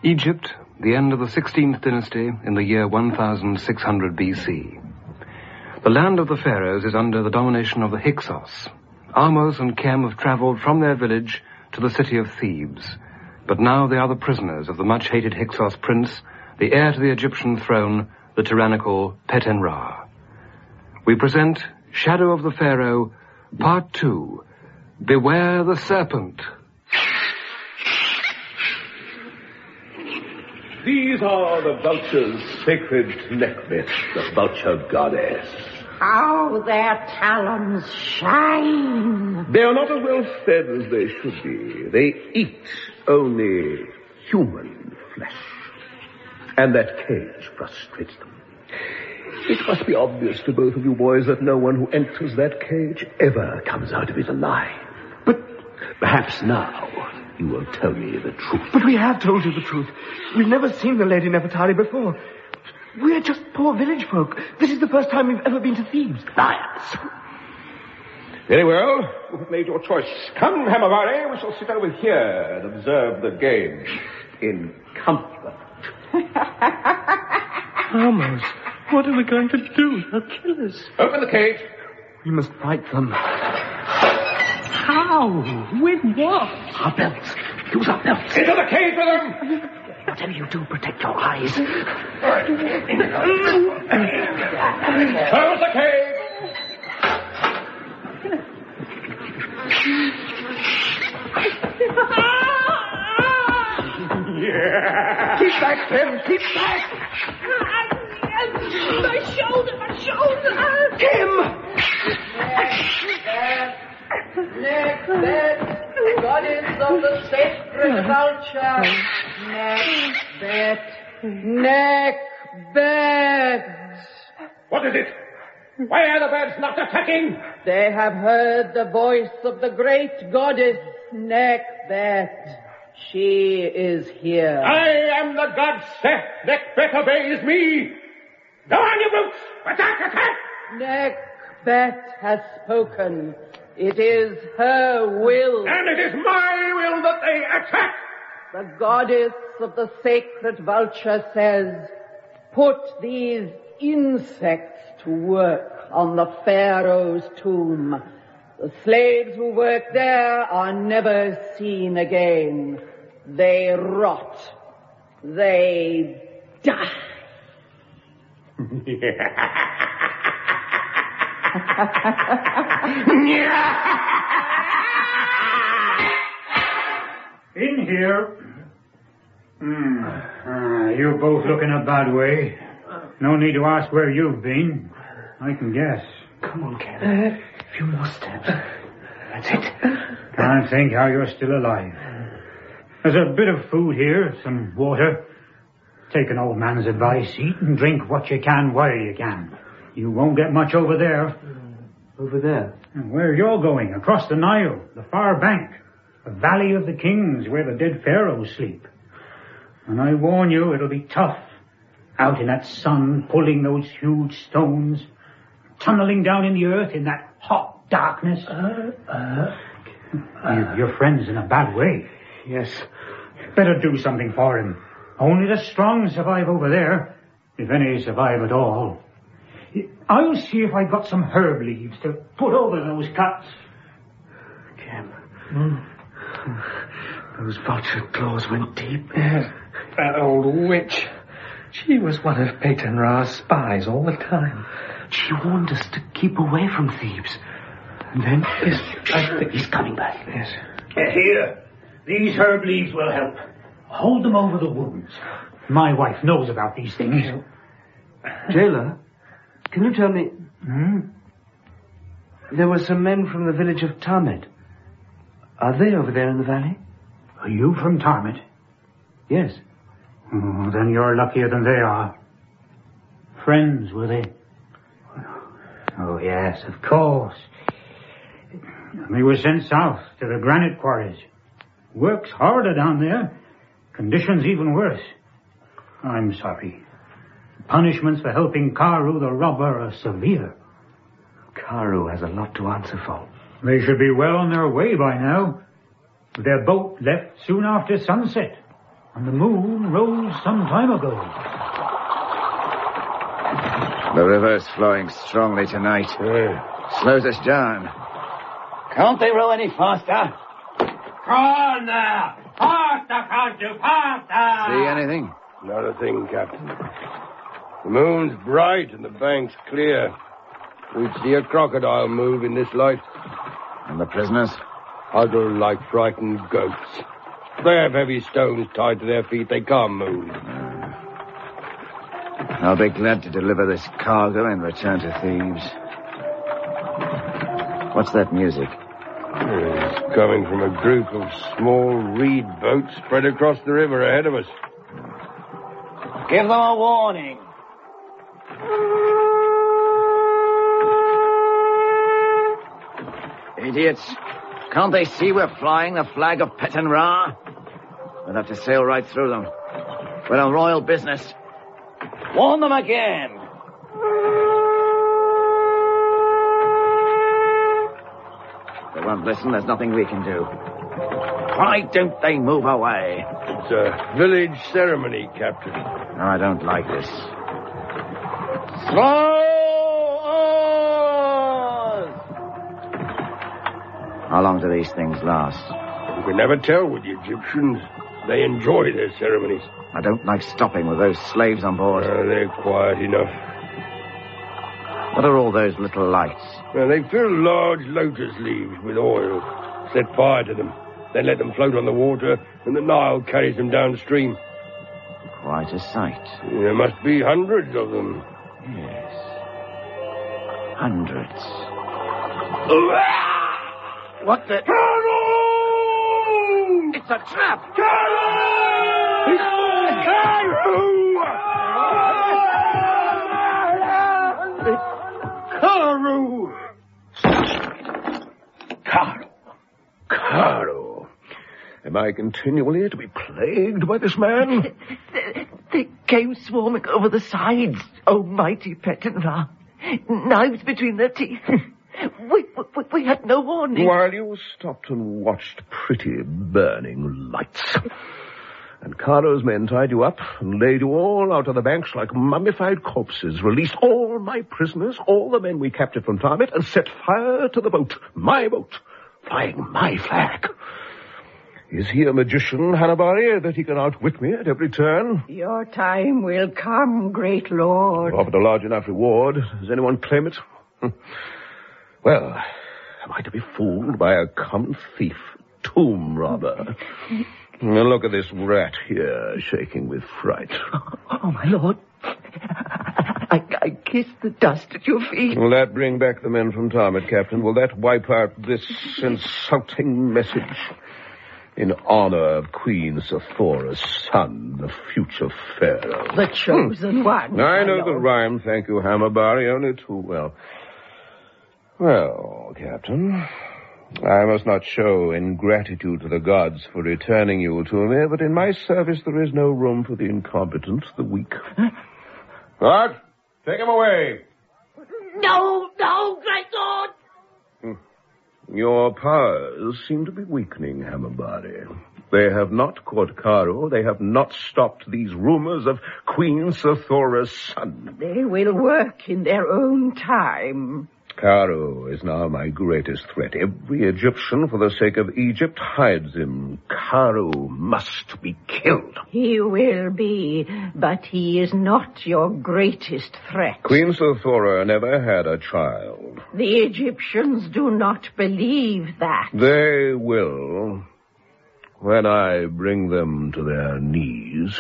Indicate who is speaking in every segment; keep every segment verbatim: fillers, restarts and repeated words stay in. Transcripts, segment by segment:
Speaker 1: Egypt, the end of the sixteenth dynasty in the year one thousand six hundred B C. The land of the pharaohs is under the domination of the Hyksos. Ahmose and Kem have travelled from their village to the city of Thebes, but now they are the prisoners of the much-hated Hyksos prince, the heir to the Egyptian throne, the tyrannical Peten-Ra. We present Shadow of the Pharaoh, Part two, Beware the Serpent.
Speaker 2: These are the vulture's sacred Nekhbet, the vulture goddess.
Speaker 3: How their talons shine!
Speaker 2: They are not as well fed as they should be. They eat only human flesh. And that cage frustrates them. It must be obvious to both of you boys that no one who enters that cage ever comes out of it alive. But perhaps now you will tell me the truth.
Speaker 4: But we have told you the truth. We've never seen the Lady Nefertari before. We're just poor village folk. This is the first time we've ever been to Thebes.
Speaker 2: Lions. Very well. You have made your choice. Come, Hamavari, we shall sit over here and observe the game in comfort.
Speaker 4: Ahmose, what are we going to do? They'll kill us.
Speaker 2: Open the cage.
Speaker 4: We must fight them.
Speaker 3: How? With what?
Speaker 4: Our belts. Use our belts.
Speaker 2: Into the cage with them.
Speaker 4: Whatever you do, protect your eyes.
Speaker 2: Close the cage. Yeah.
Speaker 4: Keep back, Tim. Keep back.
Speaker 3: My shoulder, my shoulder.
Speaker 4: Tim!
Speaker 3: Nekhbet, goddess of the sacred vulture. Nekhbet, Nekhbet.
Speaker 2: What is it? Why are the birds not attacking?
Speaker 3: They have heard the voice of the great goddess, Nekhbet. She is here.
Speaker 2: I am the god Seth. Nekhbet obeys me. Go on, you brutes! Attack, attack!
Speaker 3: Nekhbet has spoken. It is her will.
Speaker 2: And it is my will that they attack!
Speaker 3: The goddess of the sacred vulture says, put these insects to work on the pharaoh's tomb. The slaves who work there are never seen again. They rot. They die.
Speaker 5: In here. Hmm. Uh, you both look in a bad way. No need to ask where you've been. I can guess.
Speaker 4: Come on, Ken. A few more steps. That's it.
Speaker 5: Can't think how you're still alive. There's a bit of food here, some water. Take an old man's advice. Eat and drink what you can while you can. You won't get much over there.
Speaker 4: Over there?
Speaker 5: And where you're going, across the Nile, the far bank, the Valley of the Kings, where the dead pharaohs sleep. And I warn you, it'll be tough. Out in that sun, pulling those huge stones, tunneling down in the earth in that hot darkness.
Speaker 4: Uh, uh,
Speaker 5: uh, Your friend's in a bad way.
Speaker 4: Yes.
Speaker 5: Better do something for him. Only the strong survive over there, if any survive at all. I'll see if I've got some herb leaves to put over those cuts.
Speaker 4: Kem. Mm. Those vulture claws went deep. Yes. That old witch. She was one of Peten-Ra's spies all the time. She warned us to keep away from Thebes. And then... Yes, I think he's coming back. Yes.
Speaker 5: Here. These herb leaves will help. Hold them over the wounds. My wife knows about these things.
Speaker 4: Jailer, can you tell me...
Speaker 5: Hmm?
Speaker 4: There were some men from the village of Tarmet. Are they over there in the valley?
Speaker 5: Are you from Tarmet?
Speaker 4: Yes.
Speaker 5: Oh, then you're luckier than they are. Friends, were they? Oh, yes, of course. We were sent south to the granite quarries. Work's harder down there. Conditions even worse. I'm sorry. Punishments for helping Karu the robber are severe.
Speaker 4: Karu has a lot to answer for.
Speaker 5: They should be well on their way by now. Their boat left soon after sunset. And the moon rose some time ago.
Speaker 6: The river's flowing strongly tonight.
Speaker 2: Yeah.
Speaker 6: Slows us down.
Speaker 7: Can't they row any faster?
Speaker 4: Come on now! Faster, can't you? Faster!
Speaker 6: See anything?
Speaker 2: Not a thing, Captain. The moon's bright and the bank's clear. We'd see a crocodile move in this light.
Speaker 6: And the prisoners?
Speaker 2: Huddle like frightened goats. They have heavy stones tied to their feet. They can't move.
Speaker 6: I'll be glad to deliver this cargo and return to Thebes. What's that music?
Speaker 2: It's coming from a group of small reed boats spread across the river ahead of us.
Speaker 7: Give them a warning.
Speaker 6: Idiots. Can't they see we're flying the flag of Peten Ra? We'll have to sail right through them. We're on royal business.
Speaker 7: Warn them again.
Speaker 6: They won't listen. There's nothing we can do. Why don't they move away?
Speaker 2: It's a village ceremony, Captain.
Speaker 6: No, I don't like this.
Speaker 7: Slow oars!
Speaker 6: How long do these things last?
Speaker 2: You can never tell with the Egyptians. They enjoy their ceremonies.
Speaker 6: I don't like stopping with those slaves on board.
Speaker 2: Uh, they're quiet enough.
Speaker 6: What are all those little lights?
Speaker 2: Well, they fill large lotus leaves with oil, set fire to them, then let them float on the water, and the Nile carries them downstream.
Speaker 6: Quite a sight.
Speaker 2: There must be hundreds of them.
Speaker 6: Yes. Hundreds.
Speaker 7: What the... It's a trap!
Speaker 2: Cairo! Cairo! Cairo! Am I continually to be plagued by this man?
Speaker 8: They, they came swarming over the sides, oh mighty Peten Ra. Knives between their teeth. We, we, we had no warning.
Speaker 2: While you stopped and watched pretty burning lights. And Cairo's men tied you up and laid you all out on the banks like mummified corpses, released all my prisoners, all the men we captured from Tarmet, and set fire to the boat, my boat, flying my flag. Is he a magician, Hanabari, that he can outwit me at every turn?
Speaker 3: Your time will come, great lord.
Speaker 2: Offered a large enough reward. Does anyone claim it? Well, am I to be fooled by a common thief, tomb robber? Now look at this rat here, shaking with fright.
Speaker 8: Oh, oh my lord. I, I kiss the dust at your feet.
Speaker 2: Will that bring back the men from Tarmet, Captain? Will that wipe out this insulting message? In honor of Queen Sepphora's son, the future pharaoh.
Speaker 3: The chosen hmm. one.
Speaker 2: I know
Speaker 3: lord.
Speaker 2: the rhyme, thank you, Hamabari, only too well. Well, Captain, I must not show ingratitude to the gods for returning you to me, but in my service there is no room for the incompetent, the weak. What? Take him away.
Speaker 8: No, no, great lord.
Speaker 2: Your powers seem to be weakening, Hamabari. They have not caught Cairo. They have not stopped these rumors of Queen Sepphora's son.
Speaker 3: They will work in their own time.
Speaker 2: Cairo is now my greatest threat. Every Egyptian, for the sake of Egypt, hides him. Cairo must be killed.
Speaker 3: He will be, but he is not your greatest threat.
Speaker 2: Queen Sepphola never had a child.
Speaker 3: The Egyptians do not believe that.
Speaker 2: They will, when I bring them to their knees.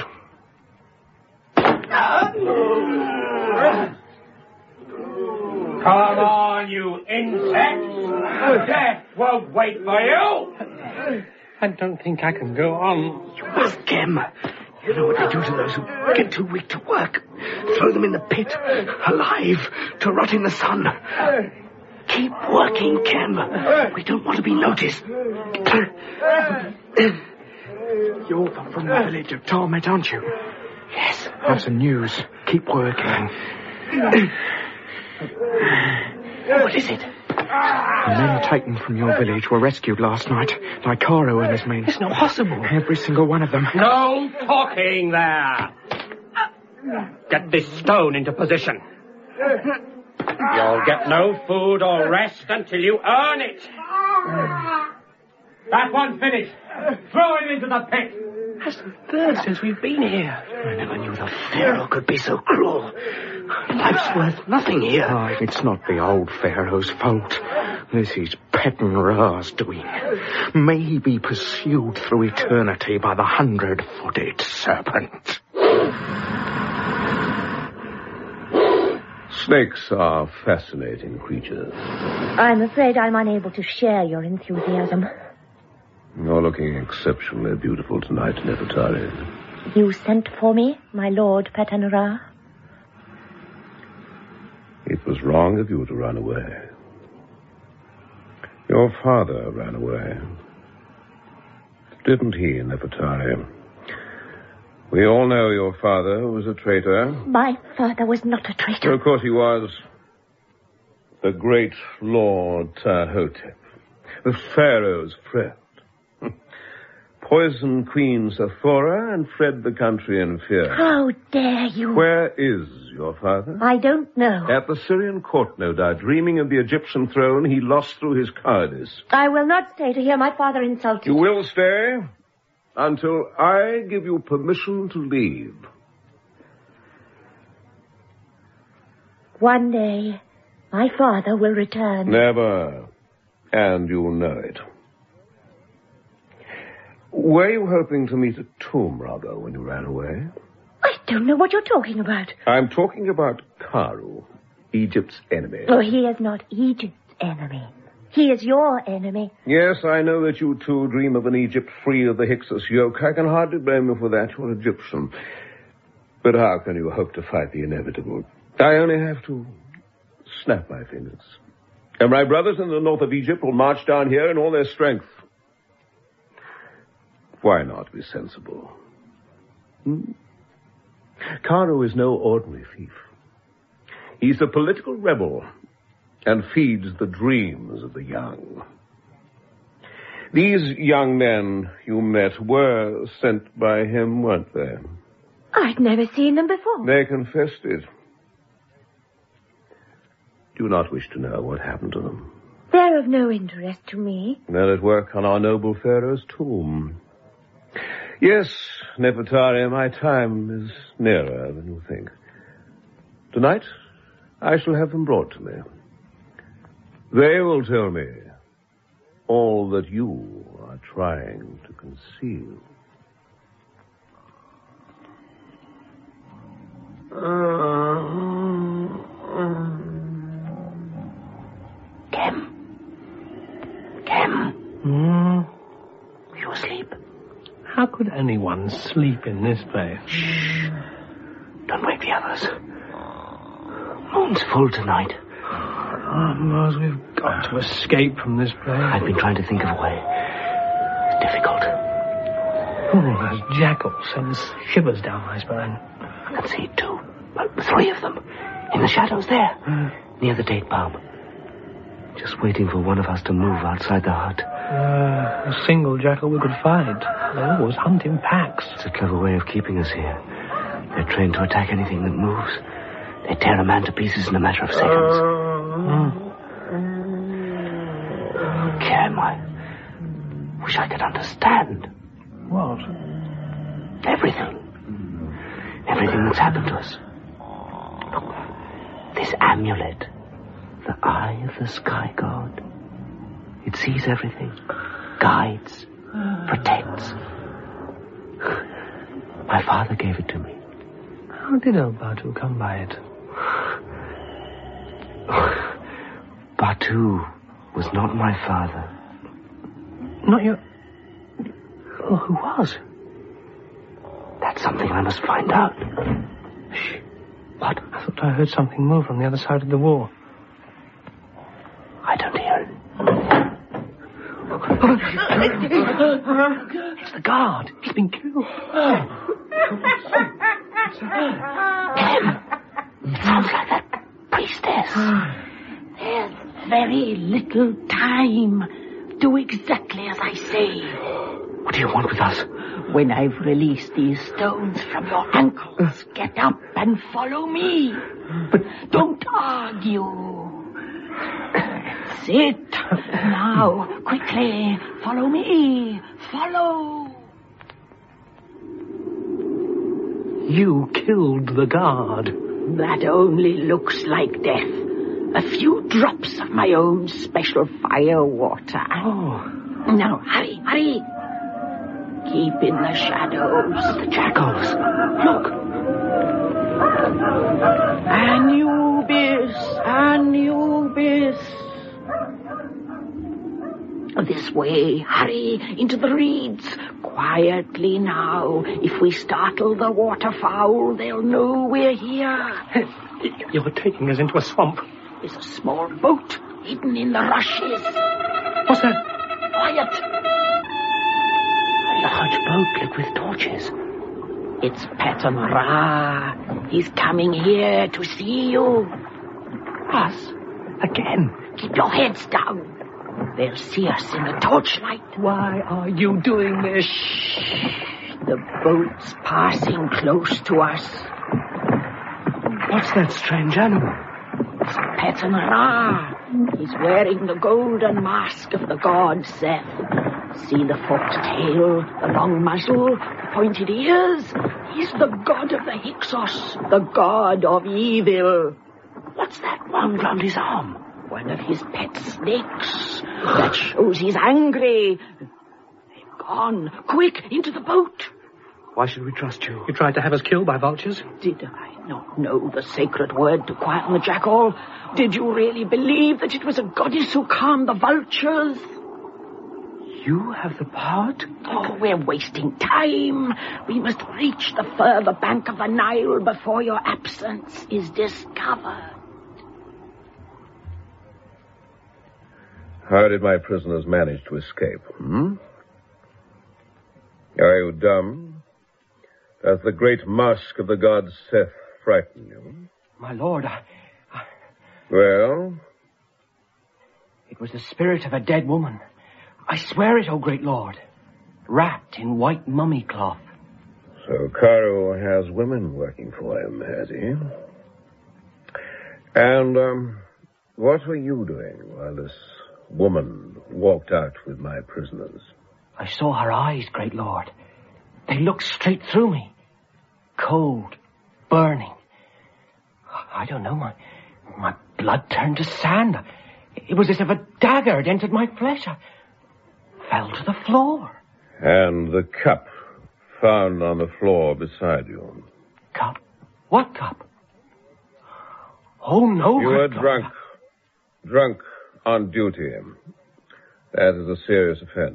Speaker 4: Come on, you insects! Death won't wait for you! I don't think I can go on.
Speaker 9: You must, Gem. You know what they do to those who get too weak to work. Throw them in the pit, alive, to rot in the sun. Keep working, Gem. We don't want to be noticed. You're from the village of Tarmet, aren't you? Yes. Have some news. Keep working. What is it?
Speaker 10: The men taken from your village were rescued last night. Lycaro and his men.
Speaker 4: It's not possible.
Speaker 10: Every single one of them.
Speaker 11: No talking there. Get this stone into position. You'll get no food or rest until you earn it. That one's finished. Throw him into the pit.
Speaker 4: That's the third since we've been here.
Speaker 9: I never knew the Pharaoh could be so cruel. Life's worth nothing here.
Speaker 10: Oh, it's not the old Pharaoh's fault. This is Petten Ra's doing. May he be pursued through eternity by the hundred-footed serpent.
Speaker 2: Snakes are fascinating creatures.
Speaker 12: I'm afraid I'm unable to share your enthusiasm.
Speaker 2: You're looking exceptionally beautiful tonight, Nefertari.
Speaker 12: You sent for me, my lord Petten Ra?
Speaker 2: It was wrong of you to run away. Your father ran away. Didn't he, Nefertari? We all know your father was a traitor.
Speaker 12: My father was not a traitor.
Speaker 2: Well, of course he was. The great Lord Tahotep, the Pharaoh's friend. Poisoned Queen Sephora and fled the country in fear.
Speaker 12: How dare you?
Speaker 2: Where is your father?
Speaker 12: I don't know.
Speaker 2: At the Syrian court, no doubt. Dreaming of the Egyptian throne he lost through his cowardice.
Speaker 12: I will not stay to hear my father insulted.
Speaker 2: You will stay until I give you permission to leave.
Speaker 12: One day, my father will return.
Speaker 2: Never. And you'll know it. Were you hoping to meet a tomb robber when you ran away?
Speaker 12: I don't know what you're talking about.
Speaker 2: I'm talking about Karu, Egypt's enemy.
Speaker 12: Oh, he is not Egypt's enemy. He is your enemy.
Speaker 2: Yes, I know that you two dream of an Egypt free of the Hyksos yoke. I can hardly blame you for that. You're Egyptian. But how can you hope to fight the inevitable? I only have to snap my fingers. And my brothers in the north of Egypt will march down here in all their strength. Why not be sensible? Hmm? Karu is no ordinary thief. He's a political rebel and feeds the dreams of the young. These young men you met were sent by him, weren't they?
Speaker 12: I'd never seen them before.
Speaker 2: They confessed it. Do you not wish to know what happened to them?
Speaker 12: They're of no interest to me.
Speaker 2: They're at work on our noble Pharaoh's tomb. Yes, Nefertari, my time is nearer than you think. Tonight, I shall have them brought to me. They will tell me all that you are trying to conceal.
Speaker 9: Kem. Kem.
Speaker 4: Hmm?
Speaker 9: Are you asleep?
Speaker 4: How could anyone sleep in this place?
Speaker 9: Shh. Don't wake the others. Moon's full tonight.
Speaker 4: Oh, Mose, we've got to escape from this place.
Speaker 9: I've been trying to think of a way. It's difficult.
Speaker 4: Oh, those jackals sends shivers down my spine.
Speaker 9: I can see it too. Well, three of them. In the shadows there.
Speaker 4: Uh,
Speaker 9: near the date palm. Just waiting for one of us to move outside the hut.
Speaker 4: Uh, a single jackal we could find. They always hunt in packs.
Speaker 9: It's a clever way of keeping us here. They're trained to attack anything that moves. They tear a man to pieces in a matter of seconds.
Speaker 4: Mm.
Speaker 9: Kem, I wish I could understand.
Speaker 4: What?
Speaker 9: Everything. Everything that's happened to us. Look, this amulet. The eye of the sky god. It sees everything. Guides. Protects. My father gave it to me.
Speaker 4: How did El Batu come by it?
Speaker 9: Batu was not my father.
Speaker 4: Not your... Well, who was?
Speaker 9: That's something I must find out.
Speaker 4: Shh. What? I thought I heard something move on the other side of the wall.
Speaker 9: I don't hear it.
Speaker 4: It's the guard. He's been killed.
Speaker 9: Kem! It sounds like that priestess.
Speaker 3: There's
Speaker 13: very little time. Do exactly as I say.
Speaker 9: What do you want with us?
Speaker 13: When I've released these stones from your ankles, get up and follow me. But don't argue. Sit. Now, quickly, follow me. Follow.
Speaker 9: You killed the guard.
Speaker 13: That only looks like death. A few drops of my own special fire water.
Speaker 9: Oh.
Speaker 13: Now, hurry, hurry. Keep in the shadows.
Speaker 9: The jackals. Look.
Speaker 13: Anubis, Anubis. This way, hurry, into the reeds. Quietly now. If we startle the waterfowl, they'll know we're here.
Speaker 9: You're taking us into a swamp.
Speaker 13: There's a small boat hidden in the rushes.
Speaker 9: What's that?
Speaker 13: Quiet.
Speaker 9: A large boat lit with torches.
Speaker 13: It's Peten Ra. He's coming here to see you.
Speaker 9: Us? Again?
Speaker 13: Keep your heads down. They'll see us in the torchlight.
Speaker 9: Why are you doing this?
Speaker 13: The boat's passing close to us.
Speaker 9: What's that strange animal?
Speaker 13: It's Peten Ra. He's wearing the golden mask of the god Seth. See the forked tail, the long muzzle, the pointed ears? He's the god of the Hyksos, the god of evil.
Speaker 9: What's that wound round his arm?
Speaker 13: One of his pet snakes. That shows he's angry. They've gone. Quick, into the boat.
Speaker 9: Why should we trust you? You tried to have us killed by vultures?
Speaker 13: Did I not know the sacred word to quieten the jackal? Did you really believe that it was a goddess who calmed the vultures?
Speaker 9: You have the power to...
Speaker 13: Oh, we're wasting time. We must reach the further bank of the Nile before your absence is discovered.
Speaker 2: How did my prisoners manage to escape, hmm? Are you dumb? Does the great mask of the god Seth frighten you?
Speaker 4: My lord, I... I...
Speaker 2: Well?
Speaker 4: It was the spirit of a dead woman. I swear it, O great lord. Wrapped in white mummy cloth.
Speaker 2: So Cairo has women working for him, has he? And, um, what were you doing while this woman walked out with my prisoners?
Speaker 4: I saw her eyes, great lord. They looked straight through me. Cold, burning. I don't know, my, my blood turned to sand. It was as if a dagger had entered my flesh. I fell to the floor.
Speaker 2: And the cup found on the floor beside you.
Speaker 4: Cup? What cup? Oh, no.
Speaker 2: You were drunk. Drunk on duty. That is a serious offense.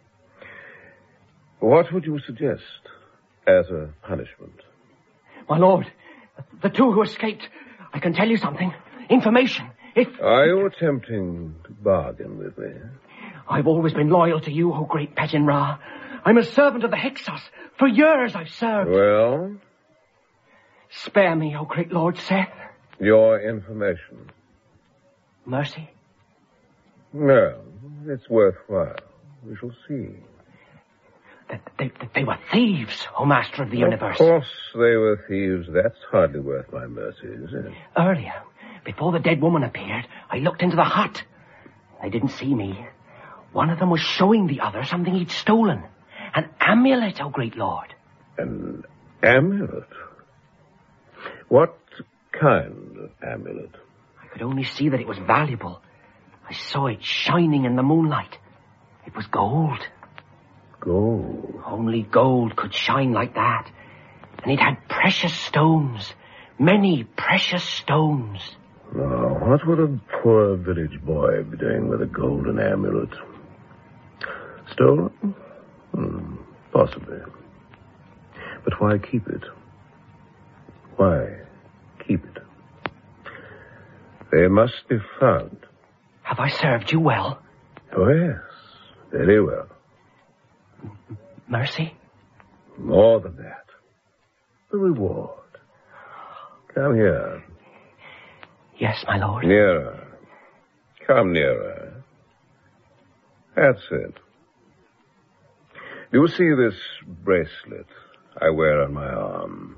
Speaker 2: What would you suggest as a punishment?
Speaker 4: My lord, the two who escaped, I can tell you something. Information. If...
Speaker 2: Are you attempting to bargain with me?
Speaker 4: I've always been loyal to you, O great Peten Ra. I'm a servant of the Hyksos. For years I've served.
Speaker 2: Well?
Speaker 4: Spare me, O great Lord Seth.
Speaker 2: Your information.
Speaker 4: Mercy?
Speaker 2: No, it's worthwhile. We shall see.
Speaker 4: They, they, they were thieves, O Master of the Universe.
Speaker 2: Of course they were thieves. That's hardly worth my mercy, is it?
Speaker 4: Earlier, before the dead woman appeared, I looked into the hut. They didn't see me. One of them was showing the other something he'd stolen. An amulet, O great lord.
Speaker 2: An amulet? What kind of amulet?
Speaker 4: I could only see that it was valuable. I saw it shining in the moonlight. It was gold.
Speaker 2: Gold?
Speaker 4: Only gold could shine like that. And it had precious stones. Many precious stones.
Speaker 2: Now, what would a poor village boy be doing with a golden amulet? Stolen? Hmm, possibly. But why keep it? Why keep it? They must be found.
Speaker 4: Have I served you well?
Speaker 2: Oh, yes. Very well.
Speaker 4: Mercy?
Speaker 2: More than that. The reward. Come here.
Speaker 4: Yes, my lord.
Speaker 2: Nearer. Come nearer. That's it. Do you see this bracelet I wear on my arm?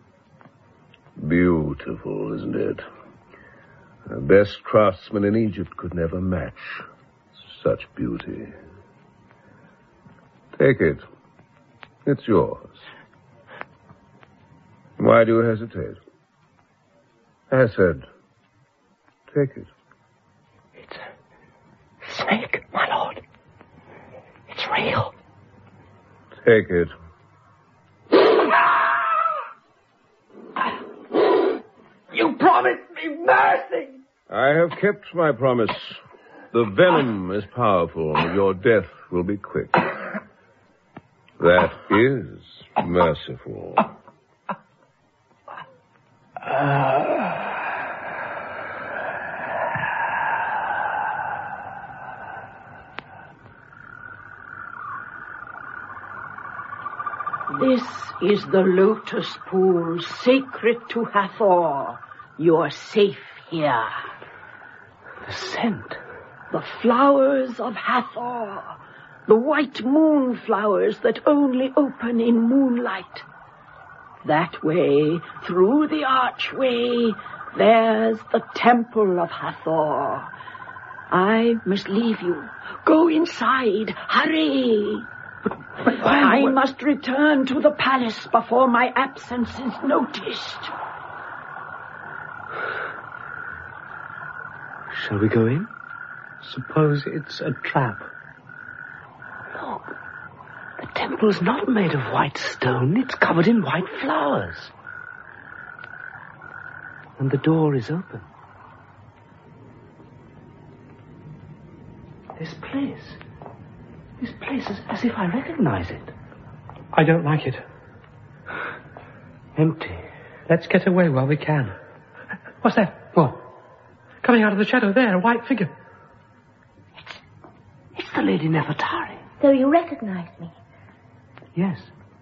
Speaker 2: Beautiful, isn't it? The best craftsman in Egypt could never match such beauty. Take it. It's yours. Why do you hesitate? I said, take it.
Speaker 9: It's a snake, my lord. It's real.
Speaker 2: Take it.
Speaker 9: You promised me mercy.
Speaker 2: I have kept my promise. The venom is powerful. Your death will be quick. That is merciful.
Speaker 13: This is the lotus pool sacred to Hathor. You are safe here.
Speaker 9: The scent.
Speaker 13: The flowers of Hathor. The white moon flowers that only open in moonlight. That way, through the archway, there's the temple of Hathor. I must leave you. Go inside. Hurry.
Speaker 9: But, but why?
Speaker 13: I what? must return to the palace before my absence is noticed.
Speaker 9: Shall we go in? Suppose it's a trap. Look. The temple's not made of white stone. It's covered in white flowers. And the door is open. This place... This place is as if I recognize it.
Speaker 4: I don't like it.
Speaker 9: Empty.
Speaker 4: Let's get away while we can. What's that? What? Coming out of the shadow there, a white figure.
Speaker 9: It's... It's the Lady Nefertari.
Speaker 12: So you recognize me?
Speaker 9: Yes.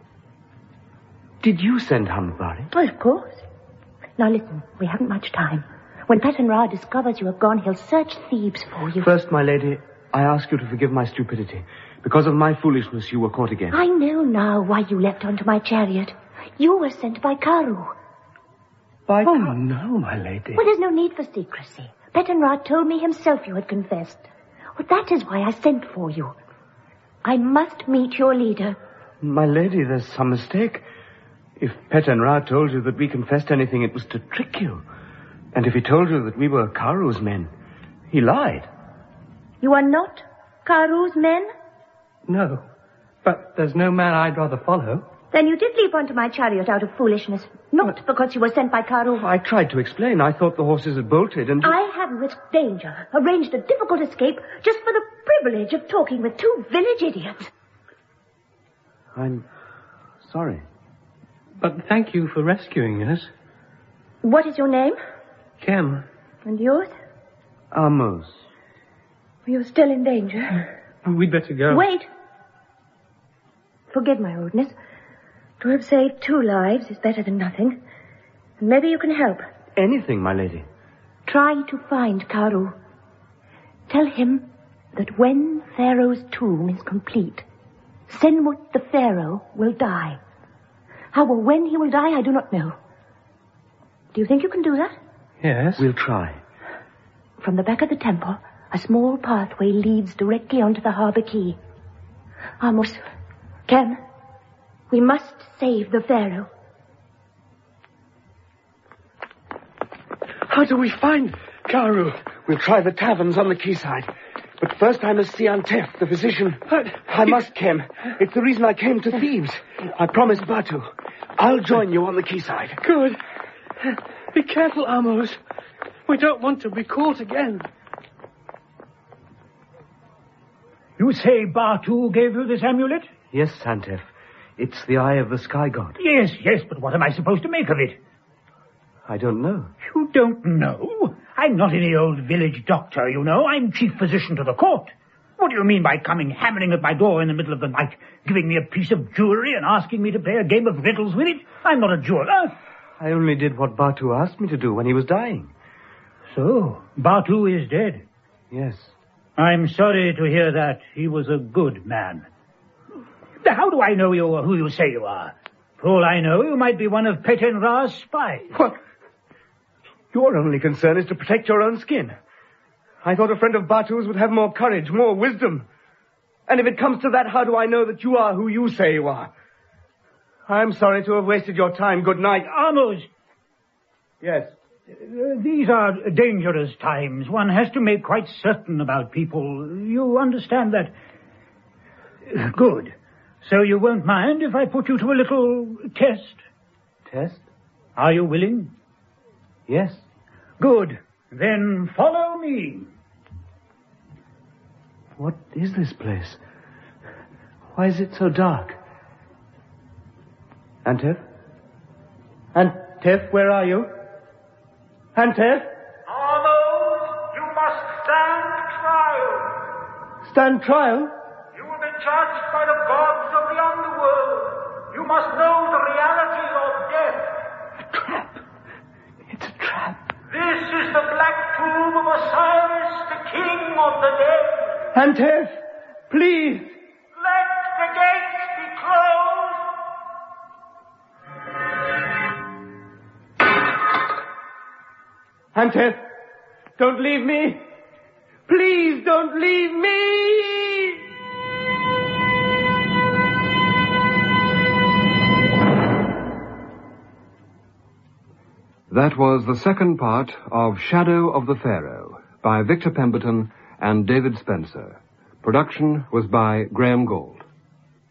Speaker 9: Did you send Hamabari?
Speaker 12: Well, of course. Now listen, we haven't much time. When Peten Ra discovers you have gone, he'll search Thebes for you.
Speaker 9: First, my lady, I ask you to forgive my stupidity. Because of my foolishness, you were caught again.
Speaker 12: I know now why you leapt onto my chariot. You were sent by Karu.
Speaker 9: By Oh, Ka- no, my lady.
Speaker 12: Well, there's no need for secrecy. Peten Ra told me himself you had confessed. Well, that is why I sent for you. I must meet your leader.
Speaker 9: My lady, there's some mistake. If Peten Ra told you that we confessed anything, it was to trick you. And if he told you that we were Karu's men, he lied.
Speaker 12: You are not Karu's men?
Speaker 4: No, but there's no man I'd rather follow.
Speaker 12: Then you did leap onto my chariot out of foolishness, not but... because you were sent by Karu.
Speaker 9: I tried to explain. I thought the horses had bolted and...
Speaker 12: I have risked danger, arranged a difficult escape, just for the privilege of talking with two village idiots.
Speaker 9: I'm sorry.
Speaker 4: But thank you for rescuing us.
Speaker 12: What is your name?
Speaker 4: Kem.
Speaker 12: And yours?
Speaker 9: Amos.
Speaker 12: You're still in danger.
Speaker 4: We'd better go.
Speaker 12: Wait. Forgive my rudeness. To have saved two lives is better than nothing. And maybe you can help.
Speaker 9: Anything, my lady.
Speaker 12: Try to find Karu. Tell him that when Pharaoh's tomb is complete, Senmut the Pharaoh will die. How or when he will die, I do not know. Do you think you can do that?
Speaker 4: Yes.
Speaker 9: We'll try.
Speaker 12: From the back of the temple, a small pathway leads directly onto the harbor quay. Amos, Kem, we must save the Pharaoh.
Speaker 9: How do we find Karu? We'll try the taverns on the quayside. But first I must see Antef, the physician. But I must, Kem. It's the reason I came to Thebes. I promised Batu. I'll join you on the quayside.
Speaker 4: Good. Be careful, Amos. We don't want to be caught again.
Speaker 5: You say Batu gave you this amulet?
Speaker 9: Yes, Antef. It's the eye of the sky god.
Speaker 5: Yes, yes, but what am I supposed to make of it?
Speaker 9: I don't know.
Speaker 5: You don't know? I'm not any old village doctor, you know. I'm chief physician to the court. What do you mean by coming hammering at my door in the middle of the night, giving me a piece of jewelry and asking me to play a game of riddles with it? I'm not a jeweler.
Speaker 9: I only did what Batu asked me to do when he was dying.
Speaker 5: So, Batu is dead?
Speaker 14: Yes.
Speaker 5: I'm sorry to hear that. He was a good man. How do I know you are who you say you are? For all I know, you might be one of Petin Ra's spies.
Speaker 14: What? Your only concern is to protect your own skin. I thought a friend of Batu's would have more courage, more wisdom. And if it comes to that, how do I know that you are who you say you are? I'm sorry to have wasted your time. Good night.
Speaker 5: Amos!
Speaker 14: Yes?
Speaker 5: Uh, these are dangerous times. One has to make quite certain about people. You understand that? Uh, Good. So you won't mind if I put you to a little test?
Speaker 14: Test?
Speaker 5: Are you willing?
Speaker 14: Yes.
Speaker 5: Good. Then follow me.
Speaker 14: What is this place? Why is it so dark? Antef? Antef, where are you? Antef?
Speaker 15: Amos, you must stand trial.
Speaker 14: Stand trial?
Speaker 15: You will be judged by the gods of the underworld. You must know the reality of death.
Speaker 14: A trap. It's a trap.
Speaker 15: This is the black tomb of Osiris, the king of the dead.
Speaker 14: Antef, please.
Speaker 15: Let the gates be closed.
Speaker 14: Antef, don't leave me. Please don't leave me.
Speaker 1: That was the second part of Shadow of the Pharaoh by Victor Pemberton and David Spencer. Production was by Graham Gould.